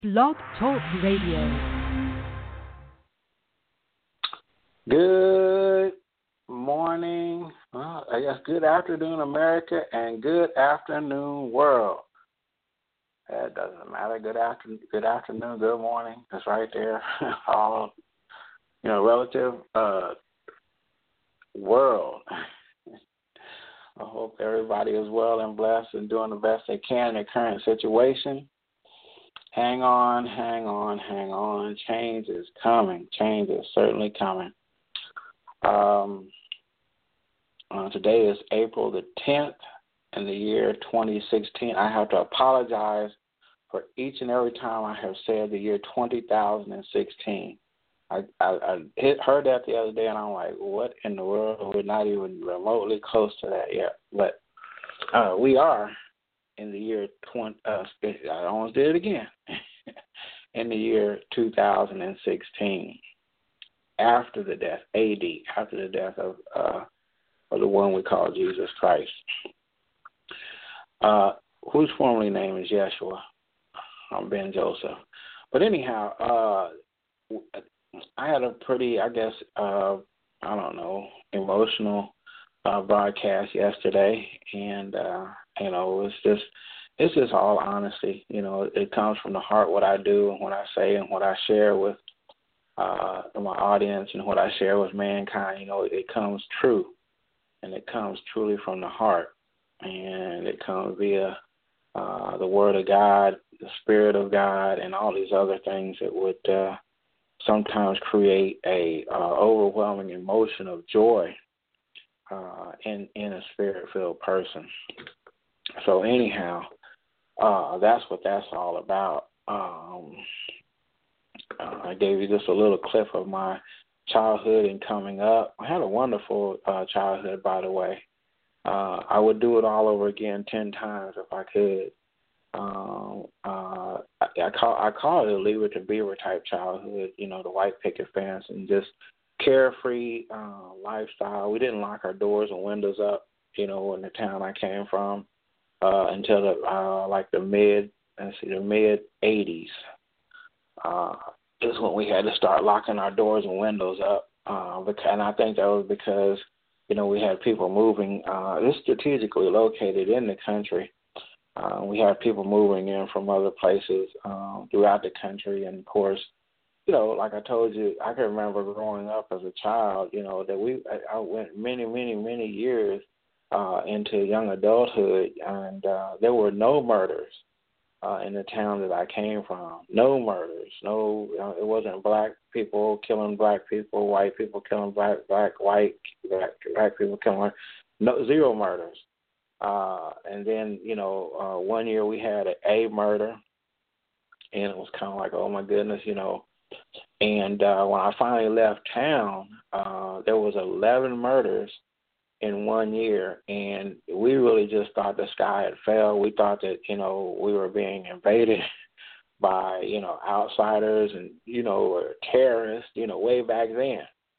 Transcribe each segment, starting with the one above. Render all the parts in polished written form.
Blog Talk Radio. Good morning, I guess good afternoon, America, and good afternoon, world. It doesn't matter. Good afternoon, good morning. It's right there. All, relative world. I hope everybody is well and blessed and doing the best they can in their current situation. Hang on, hang on, hang on. Change is coming. Change is certainly coming. Today is April the 10th in the year 2016. I have to apologize for each and every time I have said the year 2016. I heard that the other day, and I'm like, what in the world? We're not even remotely close to that yet. But we are in the year I almost did it again. In the year 2016, after the death, AD, after the death of the one we call Jesus Christ, whose formerly name is Yeshua. I'm Ben Joseph. But anyhow, I had a pretty, emotional broadcast yesterday, and it's just all honesty. It comes from the heart what I do and what I say and what I share with my audience and what I share with mankind. It comes true, and it comes truly from the heart, and it comes via the Word of God, the Spirit of God, and all these other things that would sometimes create a overwhelming emotion of joy in a Spirit-filled person. So anyhow, that's what that's all about. I gave you just a little clip of my childhood and coming up. I had a wonderful childhood, by the way. I would do it all over again 10 times if I could. I call it a Leave It to Beaver type childhood, the white picket fence and just carefree lifestyle. We didn't lock our doors and windows up, in the town I came from until the mid 80s. Is when we had to start locking our doors and windows up. And I think that was because, we had people moving. It's strategically located in the country. We had people moving in from other places throughout the country. And, of course, like I told you, I can remember growing up as a child, that I went many, many, many years into young adulthood, and there were no murders in the town that I came from. No murders. No, it wasn't black people killing black people, white people killing black people killing zero murders. And then, one year we had a murder, and it was kind of like, oh my goodness, And when I finally left town, there was 11 murders in 1 year, and we really just thought the sky had fell. We thought that, we were being invaded by, outsiders and, or terrorists, way back then,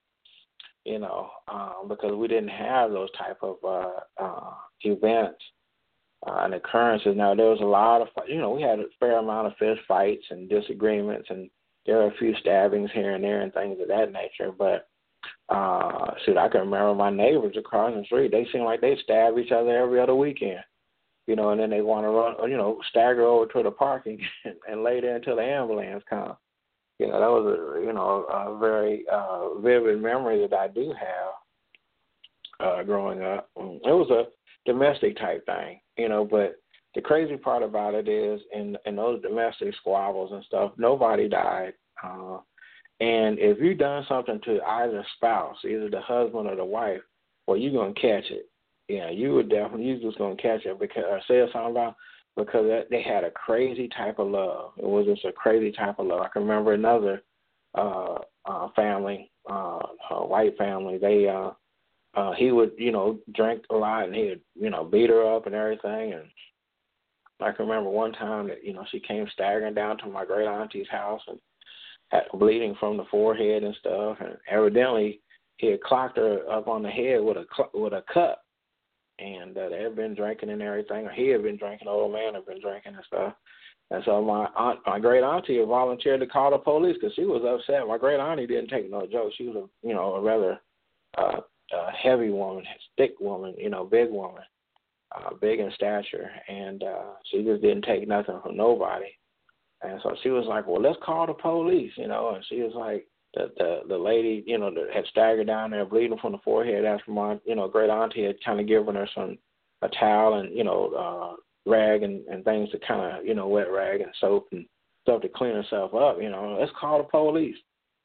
because we didn't have those type of events and occurrences. Now, there was a lot of, we had a fair amount of fist fights and disagreements, and there were a few stabbings here and there and things of that nature, but I can remember my neighbors across the street. They seemed like they stab each other every other weekend, and then they want to run, stagger over to the parking and lay there until the ambulance comes. That was a very vivid memory that I do have growing up. It was a domestic type thing, but the crazy part about it is in those domestic squabbles and stuff, nobody died. And if you've done something to either spouse, either the husband or the wife, well, you're going to catch it. You're just going to catch it because they had a crazy type of love. It was just a crazy type of love. I can remember another family, a white family. He would, drink a lot, and he would, beat her up and everything. And I can remember one time that, she came staggering down to my great auntie's house and had bleeding from the forehead and stuff, and evidently he had clocked her up on the head with a cup, and they had been drinking and everything, or he had been drinking, the old man had been drinking and stuff, And so my great auntie volunteered to call the police because she was upset. My great auntie didn't take no joke. She was a rather heavy woman, thick woman, big woman, big in stature, and she just didn't take nothing from nobody. And so she was like, well, let's call the police, and she was like, the lady, that had staggered down there bleeding from the forehead after my, great auntie had kind of given her a towel and, rag and things to kind of, wet rag and soap and stuff to clean herself up, let's call the police,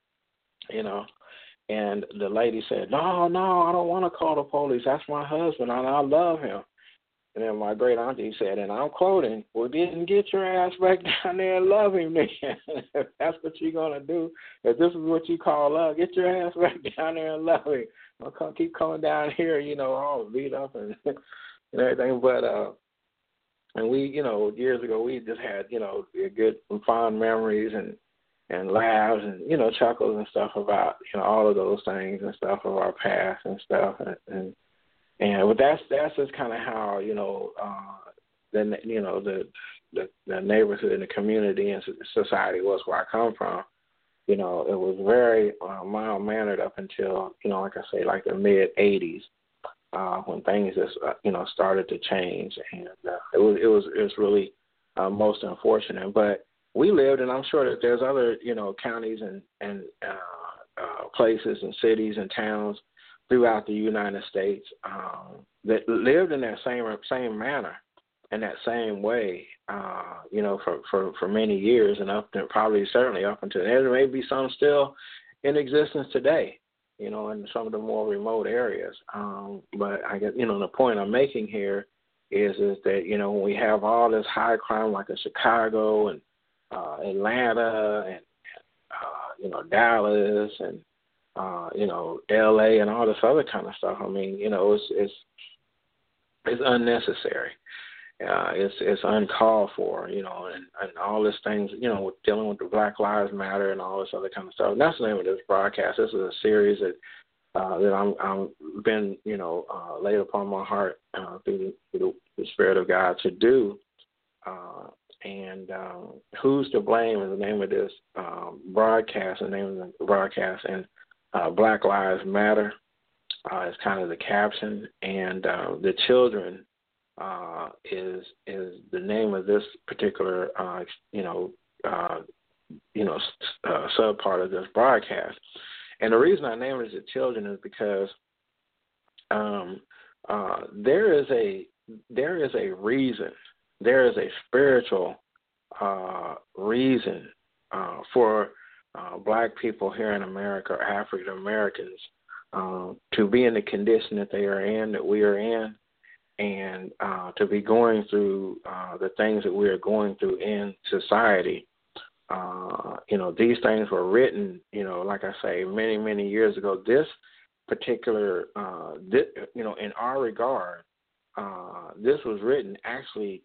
And the lady said, no, I don't want to call the police. That's my husband, and I love him. And then my great auntie said, and I'm quoting, well, didn't get your ass back down there and love him then. If that's what you're going to do, if this is what you call love, get your ass back down there and love him. Don't keep coming down here, all beat up and everything. But, and we, years ago, we just had, good fond memories and laughs and, chuckles and stuff about, all of those things and stuff of our past and stuff. But that's just kind of how, the neighborhood and the community and society was where I come from. It was very mild-mannered up until, like I say, like the mid-'80s. When things just started to change, and it was really most unfortunate. But we lived, and I'm sure that there's other counties and places and cities and towns throughout the United States that lived in that same manner and that same way, for many years, and certainly up until there may be some still in existence today. In some of the more remote areas. But I guess, the point I'm making here is that, when we have all this high crime like in Chicago and Atlanta and, Dallas and, L.A. and all this other kind of stuff, I mean, it's unnecessary. It's uncalled for, and all these things, dealing with the Black Lives Matter and all this other kind of stuff. And that's the name of this broadcast. This is a series that I'm been, laid upon my heart through the Spirit of God to do. And Who's to Blame is the name of this broadcast. The name of the broadcast, and Black Lives Matter is kind of the caption, and the children. Is the name of this particular sub part of this broadcast, and the reason I named it as the children is because there is a reason, there is a spiritual reason for Black people here in America, or African Americans, to be in the condition that they are in, that we are in. And to be going through the things that we are going through in society. These things were written, like I say, many, many years ago. This particular, in our regard, this was written actually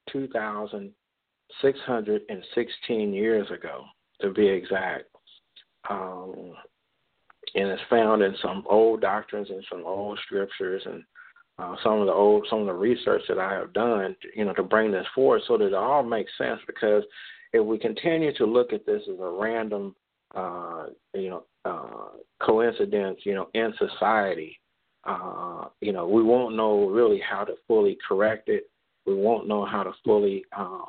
2,616 years ago, to be exact. And it's found in some old doctrines and some old scriptures and some of the research that I have done, to bring this forward so that it all makes sense. Because if we continue to look at this as a random, coincidence, in society, we won't know really how to fully correct it. We won't know how to fully,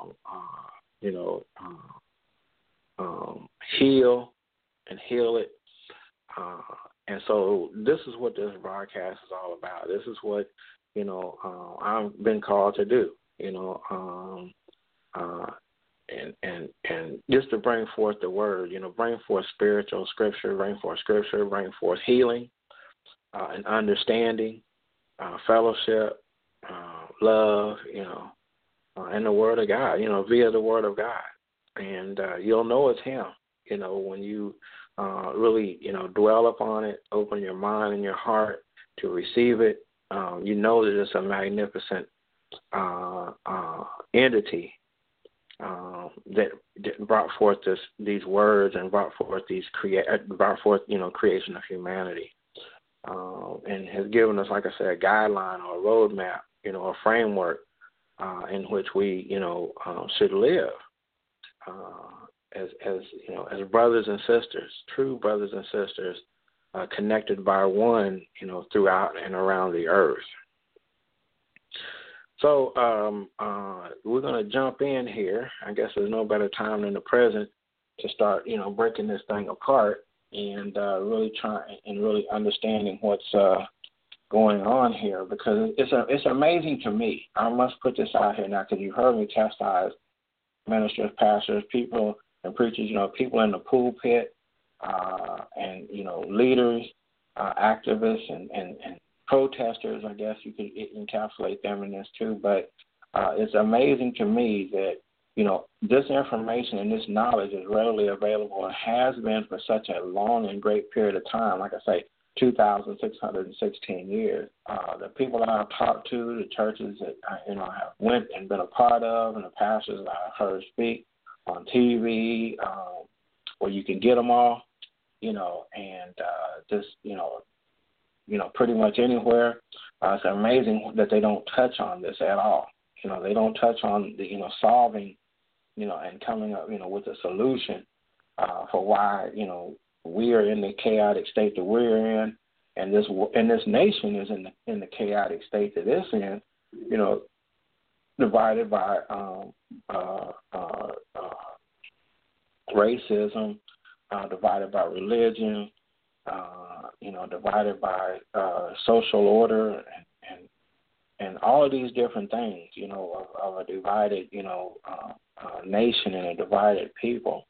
heal it. And so this is what this broadcast is all about. This is what, I've been called to do, and just to bring forth the word, bring forth spiritual scripture, bring forth healing, and understanding, fellowship, love, and the word of God, via the word of God. And you'll know it's him, when you really, dwell upon it, open your mind and your heart to receive it. That it's a magnificent entity that brought forth these words and brought forth creation of humanity, and has given us, like I said, a guideline or a roadmap, a framework in which we, should live. as as brothers and sisters, true brothers and sisters, connected by one, throughout and around the earth. So we're going to jump in here. I guess there's no better time than the present to start, breaking this thing apart and really understanding what's going on here, because it's amazing to me. I must put this out here now, because you've heard me chastise ministers, pastors, people, and preachers. People in the pulpit, and leaders, activists, and protesters. I guess you could encapsulate them in this too. But it's amazing to me that this information and this knowledge is readily available and has been for such a long and great period of time. Like I say, 2,616 years. The people that I've talked to, the churches that I have went and been a part of, and the pastors that I've heard speak on TV, where you can get them all, and just pretty much anywhere. It's amazing that they don't touch on this at all. They don't touch on the solving, and coming up, with a solution for why we are in the chaotic state that we're in, and this nation is in the chaotic state that it's in, divided by racism, divided by religion, divided by social order, and all of these different things, of a divided, nation and a divided people.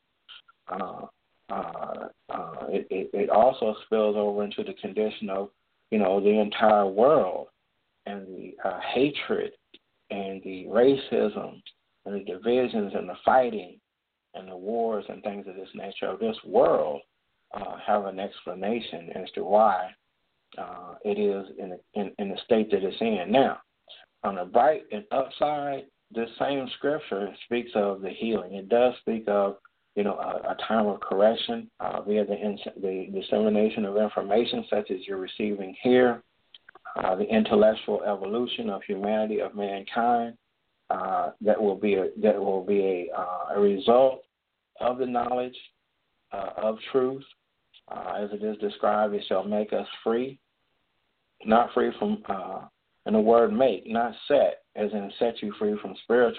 It also spills over into the condition of, the entire world, and the hatred and the racism and the divisions and the fighting and the wars and things of this nature of this world have an explanation as to why it is in the state that it's in. Now, on the bright and upside, this same scripture speaks of the healing. It does speak of a time of correction via the dissemination of information such as you're receiving here, the intellectual evolution of humanity, of mankind, that will be a result of the knowledge of truth, as it is described. It shall make us free, not free from, and the word make, not set, as in set you free from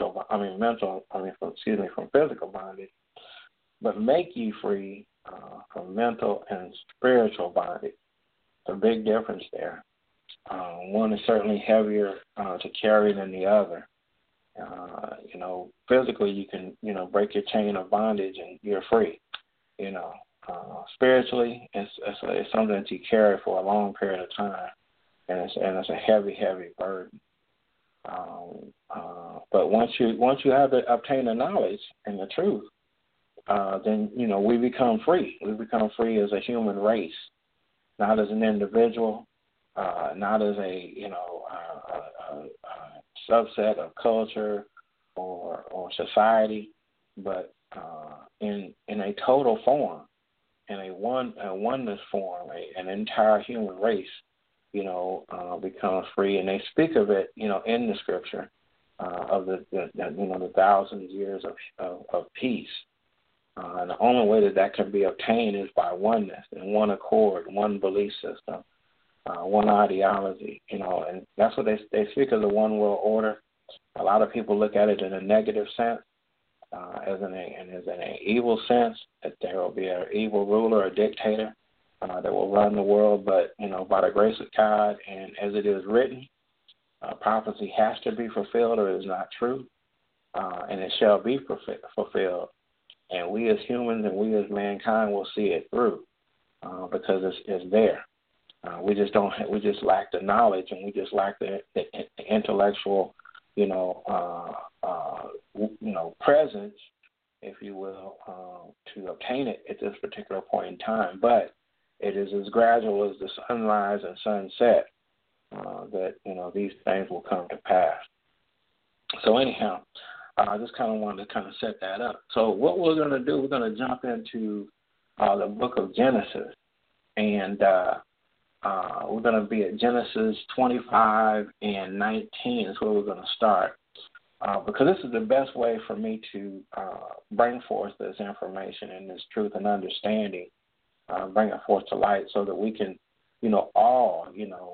from physical bondage, but make you free from mental and spiritual bondage. It's a big difference there. One is certainly heavier to carry than the other. Physically you can, break your chain of bondage and you're free. Spiritually, it's something that you carry for a long period of time, and it's a heavy, heavy burden. But once you have to obtain the knowledge and the truth, then we become free. We become free as a human race, not as an individual, not as a subset of culture or society, but in a total form, in a oneness form, an entire human race, becomes free. And they speak of it, in the scripture, of the 1,000 years of peace. And the only way that can be obtained is by oneness and one accord, one belief system, one ideology, and that's what they speak of the one world order. A lot of people look at it in a negative sense, as in an evil sense, that there will be an evil ruler, a dictator that will run the world. But by the grace of God, and as it is written, prophecy has to be fulfilled, or it is not true, and it shall be fulfilled. And we as humans and we as mankind will see it through, because it's there. We just lack the knowledge, and we just lack the intellectual, presence, if you will, to obtain it at this particular point in time. But it is as gradual as the sunrise and sunset that these things will come to pass. So anyhow, I just kind of wanted to set that up. So what we're going to do, we're going to jump into the book of Genesis, and we're going to be at Genesis 25 and 19 is where we're going to start. because this is the best way for me to bring forth this information and this truth and understanding, bring it forth to light so that we can, all,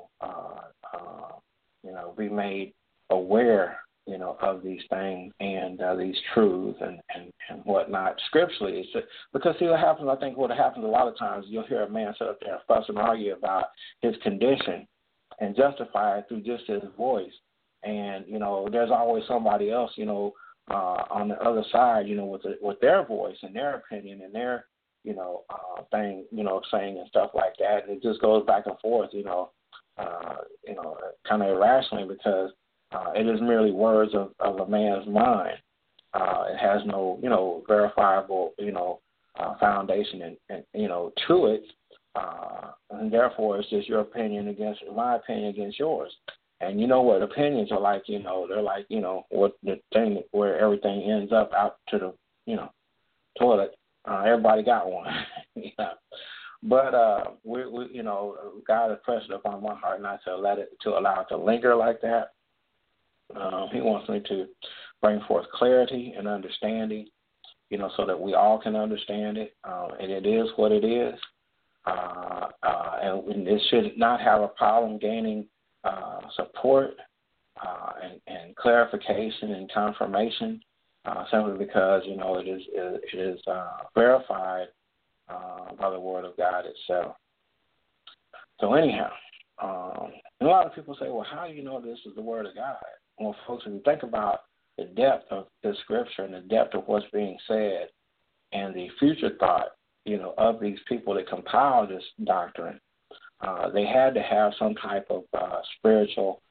be made aware, of these things and these truths and whatnot scripturally. It's just, because see what happens, I think what happens a lot of times, you'll hear a man sit up there and fuss and argue about his condition and justify it through just his voice. And, there's always somebody else, on the other side, with their voice and their opinion and their, thing, saying and stuff like that. And it just goes back and forth, kind of irrationally because it is merely words of a man's mind. It has no, verifiable, foundation and to it. And therefore, it's just your opinion against my opinion against yours. And you know what opinions are like, they're like, what the thing where everything ends up out to the, toilet. Everybody got one. But we God has pressed it upon my heart not to allow it to linger like that. He wants me to bring forth clarity and understanding, so that we all can understand it. And it is what it is. And it should not have a problem gaining support and clarification and confirmation, simply because it is verified by the Word of God itself. So anyhow, and a lot of people say, well, how do you know this is the Word of God? Well, folks, if you think about the depth of the Scripture and the depth of what's being said and the future thought, of these people that compiled this doctrine, they had to have some type of spiritual,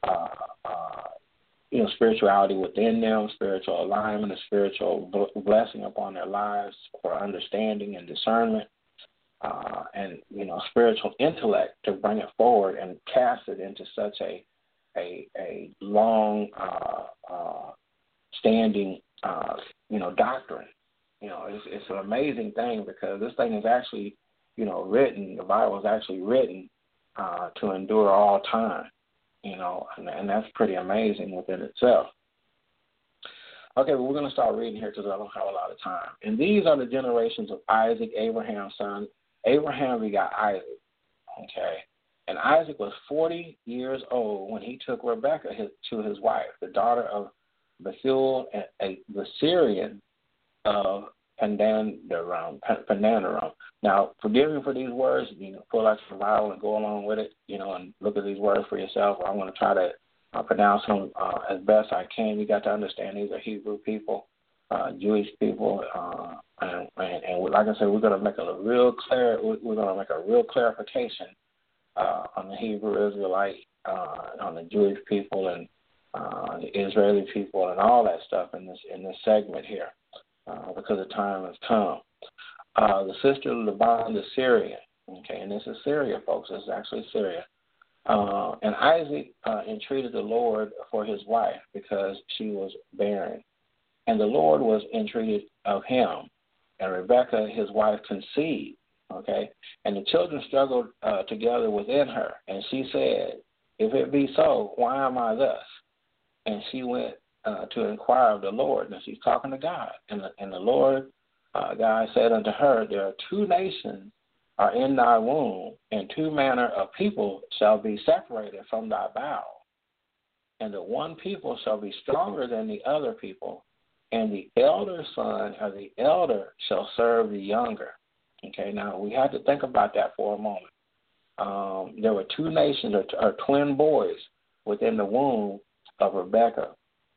spirituality within them, spiritual alignment, a spiritual blessing upon their lives for understanding and discernment, and spiritual intellect to bring it forward and cast it into such a long standing doctrine. It's an amazing thing because this thing is actually written. The Bible is actually written to endure all time. And that's pretty amazing within itself. Okay, well, we're going to start reading here because I don't have a lot of time. And these are the generations of Isaac, Abraham's son. Abraham begot Isaac. Okay. And Isaac was 40 years old when he took Rebekah to his wife, the daughter of Bethuel, the Syrian of Padanaram. Now, forgive me for these words. Pull out your Bible and go along with it, and look at these words for yourself. I'm going to try to pronounce them as best I can. You got to understand these are Hebrew people, Jewish people, and like I said, we're going to make a real clarification on the Hebrew Israelite, on the Jewish people, and the Israeli people, and all that stuff in this segment here, because the time has come. The sister of Laban, the Syrian, okay, and this is Syria, folks. This is actually Syria. And Isaac entreated the Lord for his wife because she was barren, and the Lord was entreated of him, and Rebekah, his wife, conceived. Okay, and the children struggled together within her, and she said, "If it be so, why am I thus?" And she went to inquire of the Lord. Now she's talking to God, and the Lord God said unto her, "There are two nations are in thy womb, and two manner of people shall be separated from thy bowels. And the one people shall be stronger than the other people, and the elder son or the elder shall serve the younger." Okay, now we have to think about that for a moment. There were two nations or twin boys within the womb of Rebekah.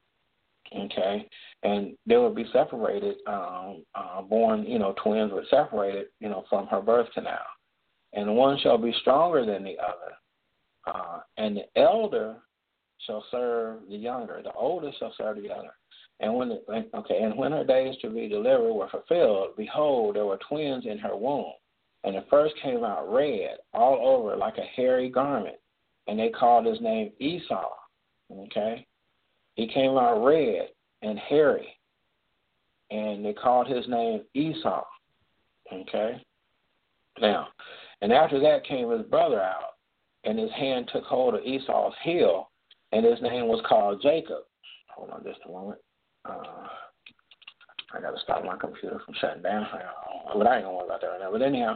Okay, and they would be separated, born, twins were separated, from her birth canal. And one shall be stronger than the other. And the elder shall serve the younger. The older shall serve the younger. And when her days to be delivered were fulfilled, behold, there were twins in her womb. And the first came out red all over like a hairy garment. And they called his name Esau. Okay. He came out red and hairy, and they called his name Esau. Okay? Now, and after that came his brother out, and his hand took hold of Esau's heel, and his name was called Jacob. Hold on just a moment. I got to stop my computer from shutting down. But I ain't going to worry about that right now. But anyhow,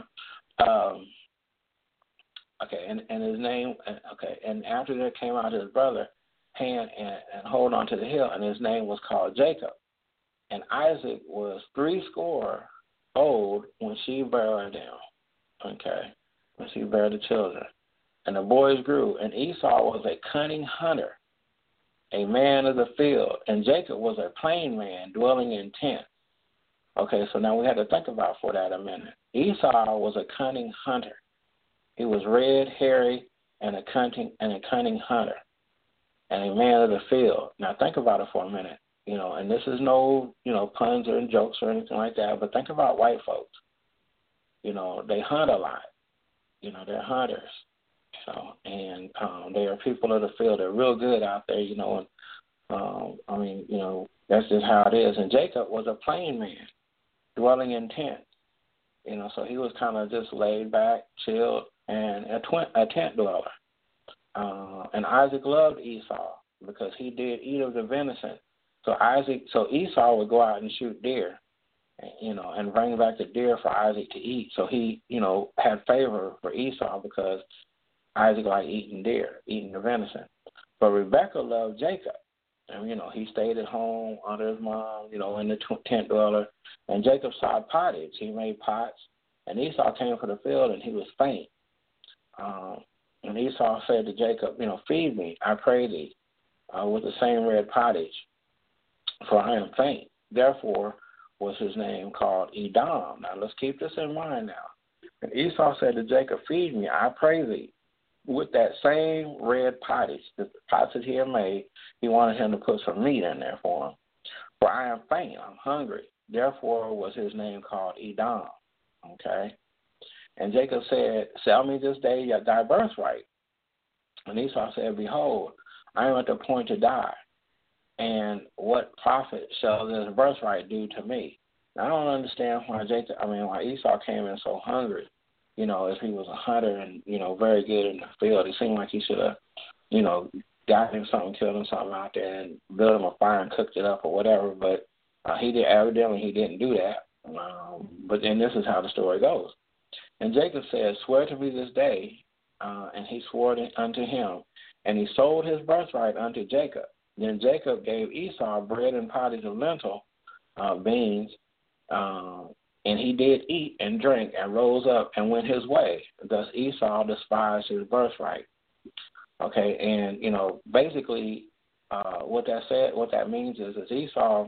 okay, and his name, okay, and after there came out his brother, hand and hold on to the hill, and his name was called Jacob. And Isaac was 80 old when she bare them, okay, when she bare the children. And the boys grew, and Esau was a cunning hunter, a man of the field, and Jacob was a plain man dwelling in tents. Okay, so now we had to think about for that a minute. Esau was a cunning hunter. He was red, hairy, and a cunning hunter, and a man of the field. Now think about it for a minute, and this is no, puns or jokes or anything like that, but think about white folks. They hunt a lot. They're hunters. And they are people of the field. They're real good out there, and that's just how it is. And Jacob was a plain man, dwelling in tents, so he was kind of just laid back, chilled, and a tent dweller. And Isaac loved Esau because he did eat of the venison. So Esau would go out and shoot deer, and bring back the deer for Isaac to eat. So he, had favor for Esau because Isaac liked eating deer, eating the venison. But Rebekah loved Jacob. And, he stayed at home under his mom, in the tent dweller. And Jacob sawed pottage. He made pots. And Esau came from the field, and he was faint. And Esau said to Jacob, feed me, I pray thee, with the same red pottage, for I am faint. Therefore was his name called Edom. Now, let's keep this in mind now. And Esau said to Jacob, feed me, I pray thee, with that same red pottage, the pots that he had made. He wanted him to put some meat in there for him. For I am faint, I'm hungry. Therefore was his name called Edom. Okay? And Jacob said, sell me this day thy birthright. And Esau said, behold, I am at the point to die. And what profit shall this birthright do to me? Now, I don't understand why why Esau came in so hungry. If he was a hunter and, very good in the field, it seemed like he should have, got him something, killed him something out there and built him a fire and cooked it up or whatever. But evidently he didn't do that. But then this is how the story goes. And Jacob said, swear to me this day. And he swore unto him. And he sold his birthright unto Jacob. Then Jacob gave Esau bread and pottage of lentil, beans, and he did eat and drink and rose up and went his way. Thus Esau despised his birthright. Okay, and, basically what that means is Esau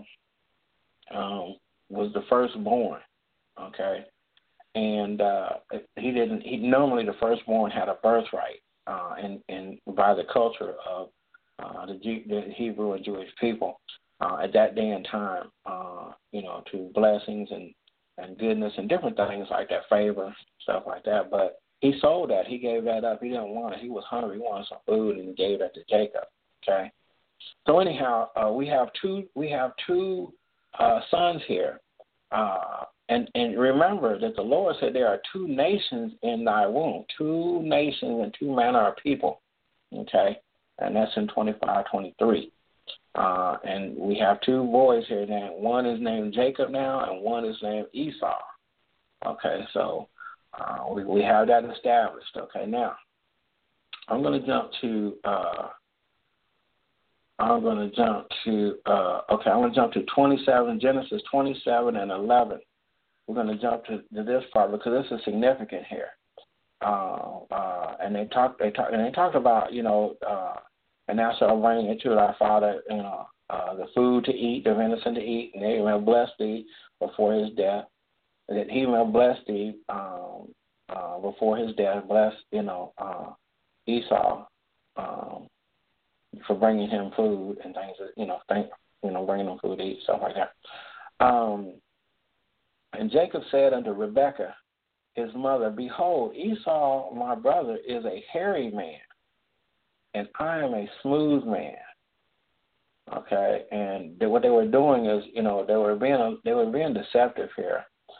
was the firstborn, okay? And normally the firstborn had a birthright, and by the culture of the Hebrew and Jewish people at that day and time, to blessings and goodness and different things like that, favor, stuff like that. But he sold that. He gave that up. He didn't want it. He was hungry. He wanted some food, and he gave that to Jacob. Okay. So anyhow, we have two sons here, and remember that the Lord said there are 2 nations in thy womb, 2 nations and 2 manner of people. Okay, and that's in 25:23. And we have 2 boys here now. One is named Jacob now, and one is named Esau. Okay, so we have that established. Okay, now I'm going to jump to. I'm going to jump to 27, Genesis 27 and 11. We're going to jump to this part because this is significant here. And they talked about, and thou shalt bring into thy father, the food to eat, the venison to eat, and they will bless thee before his death. And that he will bless thee before his death. Bless, Esau for bringing him food and things, bringing him food to eat, stuff like that. And Jacob said unto Rebekah, his mother, behold, Esau, my brother, is a hairy man, and I am a smooth man. Okay, and what they were doing is, they were being deceptive here.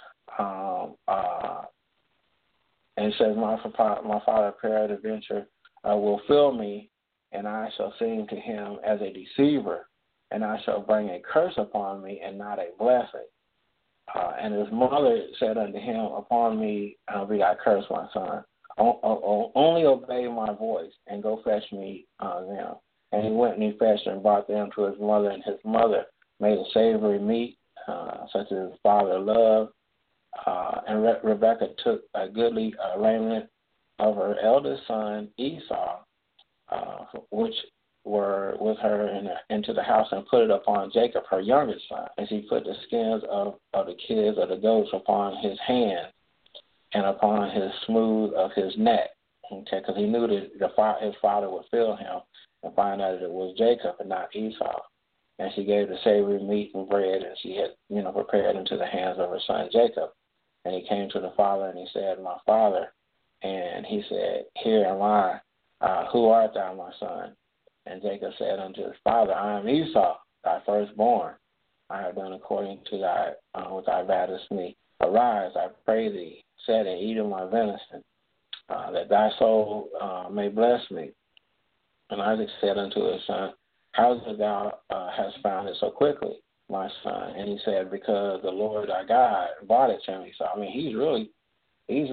And it says, my father peradventure will fill me, and I shall seem to him as a deceiver. and I shall bring a curse upon me and not a blessing. And his mother said unto him, Upon me be thy curse, my son. Only obey my voice and go fetch me them. And he went and he fetched and brought them to his mother, and his mother made a savory meat, such as his father loved. And Rebekah took a goodly raiment of her eldest son Esau, which were with her into the house, and put it upon Jacob, her youngest son. And she put the skins of the kids of the goats upon his hands and upon his smooth of his neck. Okay, because he knew that his father would feel him and find out that it was Jacob and not Esau. And she gave the savory meat and bread, and she had, prepared into the hands of her son Jacob. And he came to the father, and he said, My father. And he said, Here am I. Who art thou, my son? And Jacob said unto his father, I am Esau, thy firstborn. I have done according to thy what thou badest me. Arise, I pray thee, set and eat of my venison, that thy soul may bless me. And Isaac said unto his son, How is it thou hast found it so quickly, my son? And he said, Because the Lord thy God brought it to me. So I mean, he's really he's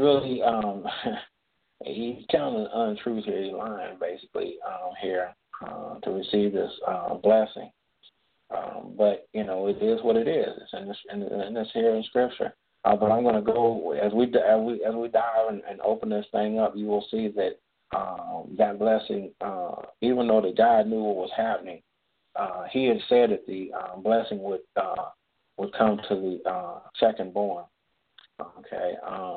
telling the untruth here. He's lying basically here to receive this blessing. But it is what it is. It's in this here in Scripture. But I'm going to go as we dive and open this thing up. You will see that that blessing, even though the God knew what was happening, he had said that the blessing would come to the second born. Okay.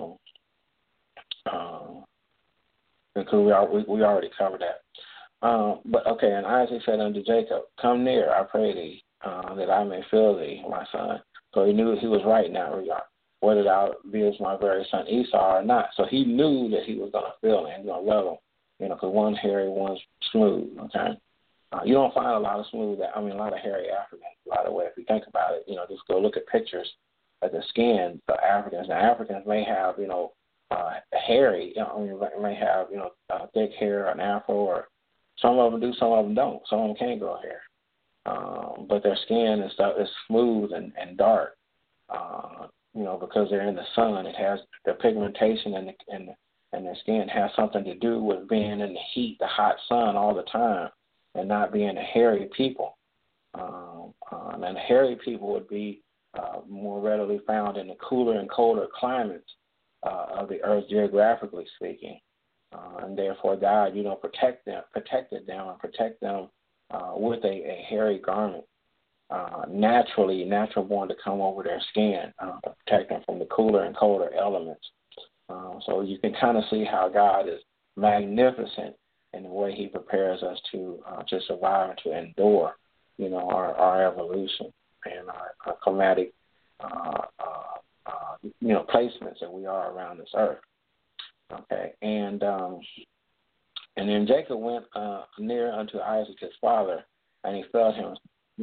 Because we already covered that. But okay, and Isaac said unto Jacob, Come near, I pray thee, that I may feel thee, my son. So he knew he was right in that regard, whether thou beest my very son Esau or not. So he knew that he was going to feel him, going to love him, because one's hairy, one's smooth. Okay, you don't find a lot of a lot of hairy Africans. By the way, if you think about it, just go look at pictures of the skin of Africans. Now Africans may have, hairy, may have, thick hair, an afro, or some of them do, some of them don't. Some of them can't grow hair. But their skin and stuff is smooth and dark, because they're in the sun. It has the pigmentation and their skin has something to do with being in the heat, the hot sun all the time, and not being a hairy people. And hairy people would be more readily found in the cooler and colder climates of the earth, geographically speaking. And therefore, God, protected them and protect them with a hairy garment, natural born to come over their skin to protect them from the cooler and colder elements. So you can kind of see how God is magnificent in the way He prepares us to survive and to endure, our evolution and our climatic, placements that we are around this earth. Okay, and then Jacob went near unto Isaac his father, and he felt him.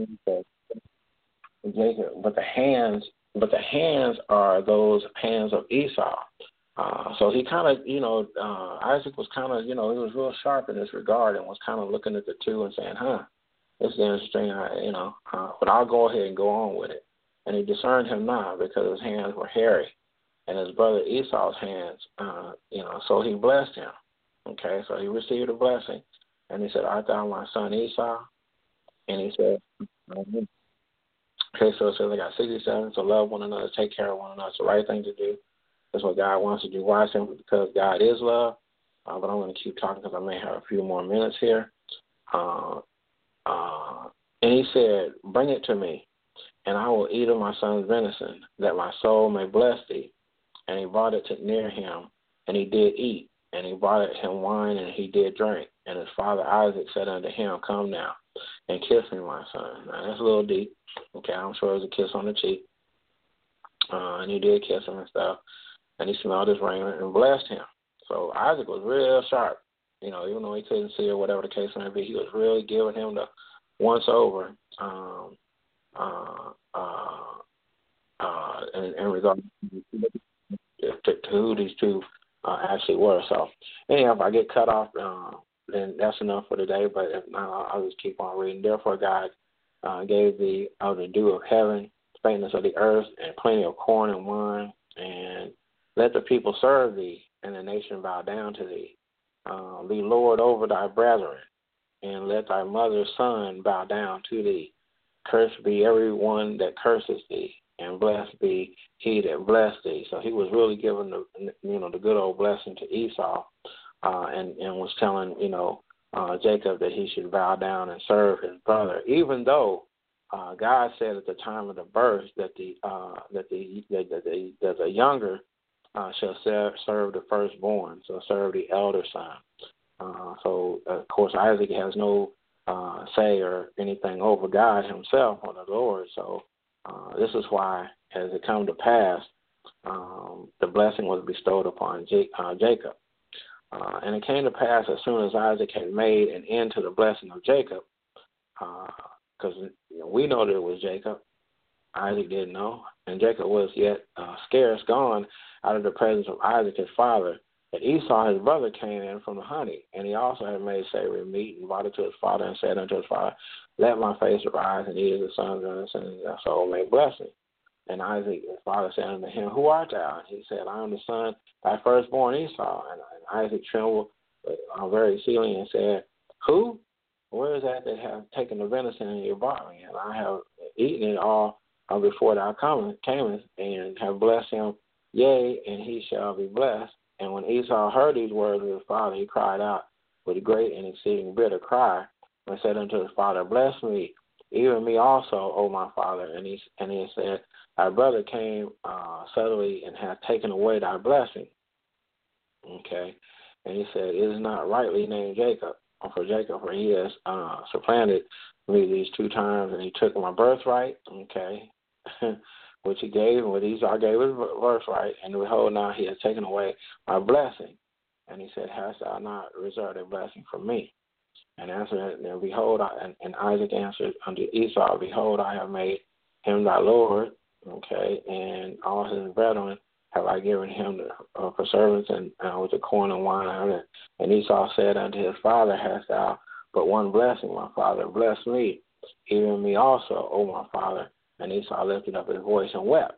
Jacob, but the hands are those hands of Esau. So he kind of, Isaac was kind of, he was real sharp in this regard and was kind of looking at the two and saying, this is interesting, but I'll go ahead and go on with it. And he discerned him not because his hands were hairy, and his brother Esau's hands, so he blessed him. Okay, so he received a blessing, and he said, Art thou my son Esau? And he said, okay, so it says I got 67, so love one another, take care of one another. It's the right thing to do. That's what God wants to do. Why? Simply because God is love. But I'm going to keep talking because I may have a few more minutes here. And he said, Bring it to me, and I will eat of my son's venison, that my soul may bless thee. And he brought it near him, and he did eat. And he brought him wine, and he did drink. And his father Isaac said unto him, Come now, and kiss me, my son. Now, that's a little deep. Okay, I'm sure it was a kiss on the cheek. And he did kiss him and stuff. And he smelled his raiment and blessed him. So Isaac was real sharp. Even though he couldn't see or whatever the case may be, he was really giving him the once over in regard to who these two actually were. So anyhow, if I get cut off, then that's enough for today. But if not, I'll just keep on reading. Therefore, God gave thee of the dew of heaven, faintness of the earth, and plenty of corn and wine. And let the people serve thee, and the nation bow down to thee. Be Lord over thy brethren, and let thy mother's son bow down to thee. Cursed be every one that curses thee, and blessed be he that bless thee. So he was really giving the good old blessing to Esau, and was telling Jacob that he should bow down and serve his brother, even though God said at the time of the birth that the younger shall serve the firstborn, so serve the elder son. So of course Isaac has no say or anything over God himself or the Lord. So this is why, as it come to pass, the blessing was bestowed upon Jacob. And it came to pass as soon as Isaac had made an end to the blessing of Jacob, because we know that it was Jacob. Isaac didn't know, and Jacob was yet scarce gone out of the presence of Isaac his father, that Esau his brother came in from the honey, and he also had made savory meat and brought it to his father and said unto his father, Let my face arise and eat of the sons of the and thy soul may bless me. And Isaac his father said unto him, Who art thou? And he said, I am the son, thy firstborn Esau. And Isaac trembled very exceedingly and said, Who? Where is that have taken the venison and you brought me? And I have eaten it all before thou camest, and have blessed him, yea, and he shall be blessed. And when Esau heard these words of his father, he cried out with a great and exceeding bitter cry, and said unto his father, Bless me, even me also, O my father. And he said, Thy brother came suddenly and hath taken away thy blessing. Okay. And he said, It is not rightly named Jacob, for he has supplanted me these 2 times, and he took my birthright, okay, which he gave, and with Esau gave his birthright, and behold, now he has taken away my blessing. And he said, Hast thou not reserved a blessing for me? And answered, and behold, and Isaac answered unto Esau, Behold, I have made him thy Lord, okay, and all his brethren have I given him for servants, and with the corn and wine. And Esau said unto his father, Hast thou but one blessing, my father? Bless me, even me also, O my father. And Esau lifted up his voice and wept.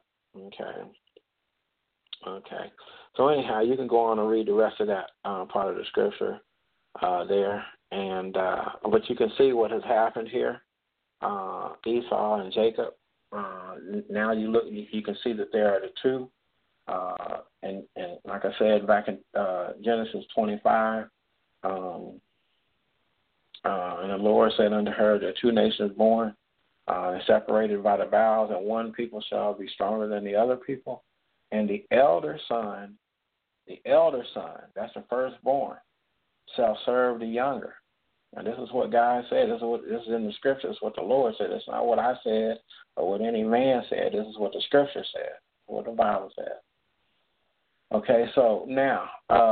Okay. So anyhow, you can go on and read the rest of that part of the scripture there, and but you can see what has happened here. Esau and Jacob. Now you can see that there are the two. And like I said back in Genesis 25, and the Lord said unto her, There are 2 nations born, separated by the bowels, and one people shall be stronger than the other people. And the elder son, that's the firstborn, shall serve the younger. And this is what God said. This is in the scripture. This is what the Lord said. It's not what I said or what any man said. This is what the scripture said, what the Bible said. Okay, so now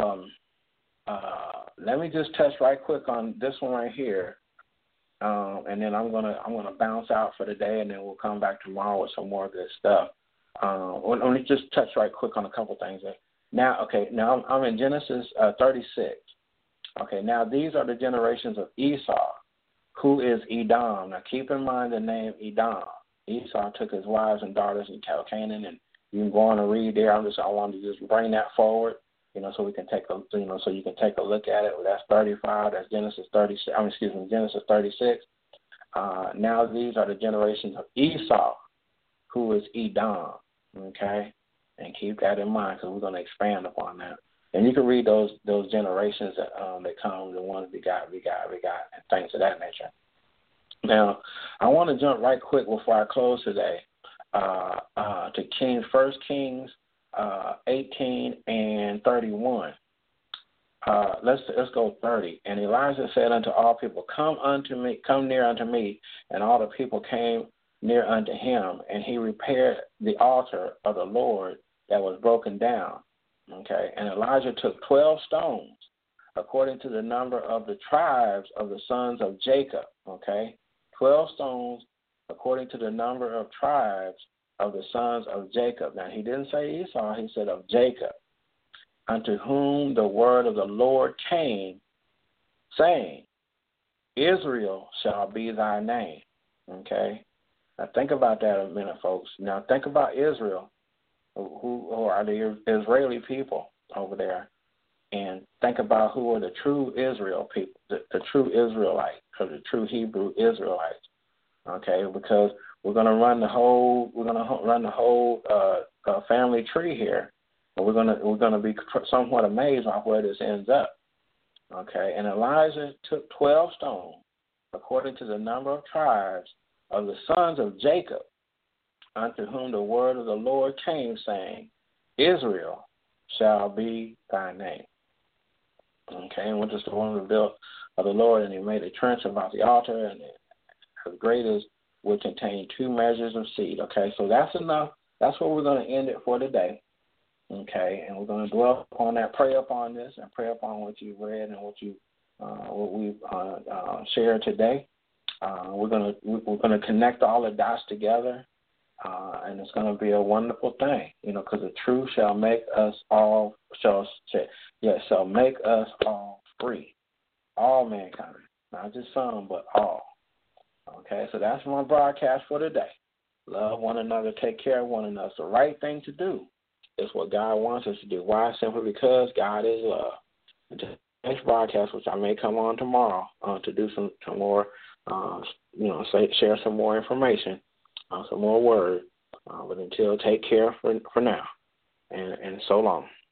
let me just touch right quick on this one right here, and then I'm gonna bounce out for the day, and then we'll come back tomorrow with some more good stuff. Let me just touch right quick on a couple things. Now I'm in Genesis 36. Okay, now these are the generations of Esau, who is Edom. Now keep in mind the name Edom. Esau took his wives and daughters in Canaan, and you can go on and read there. I wanted to just bring that forward, so we can take so you can take a look at it. Well, that's 35. That's Genesis 36. Genesis 36. Now these are the generations of Esau, who is Edom. Okay, and keep that in mind because we're going to expand upon that. And you can read those generations that come, the ones we got, and things of that nature. Now, I want to jump right quick before I close today to 1 Kings 18 and 31. Let's go 30. And Elijah said unto all people, Come near unto me. And all the people came near unto him, and he repaired the altar of the Lord that was broken down. Okay, and Elijah took 12 stones, according to the number of the tribes of the sons of Jacob. Okay, 12 stones, according to the number of tribes of the sons of Jacob. Now, he didn't say Esau, he said of Jacob, unto whom the word of the Lord came, saying, Israel shall be thy name. Okay? Now think about that a minute, folks. Now think about Israel, who are the Israeli people over there, and think about who are the true Israel people, the true Israelites, or the true Hebrew Israelites. Okay, because we're going to run the whole family tree here, and we're going to be somewhat amazed by where this ends up. Okay, and Elijah took 12 stones, according to the number of tribes of the sons of Jacob, unto whom the word of the Lord came, saying, Israel shall be thy name. Okay, and went to the one of the built of the Lord, and he made a trench about the altar, and as great as would contain 2 measures of seed. Okay, so that's enough. That's where we're going to end it for today. Okay, and we're going to dwell upon that, pray upon this, and pray upon what you've read and what we've shared today. We're going to connect all the dots together, and it's going to be a wonderful thing, because the truth shall make us all make us all free, all mankind, not just some, but all. Okay, so that's my broadcast for today. Love one another, take care of one another. It's the right thing to do. It's what God wants us to do. Why? Simply because God is love. And to next broadcast, which I may come on tomorrow to do some more, share some more information, some more word. But until, take care for now, and so long.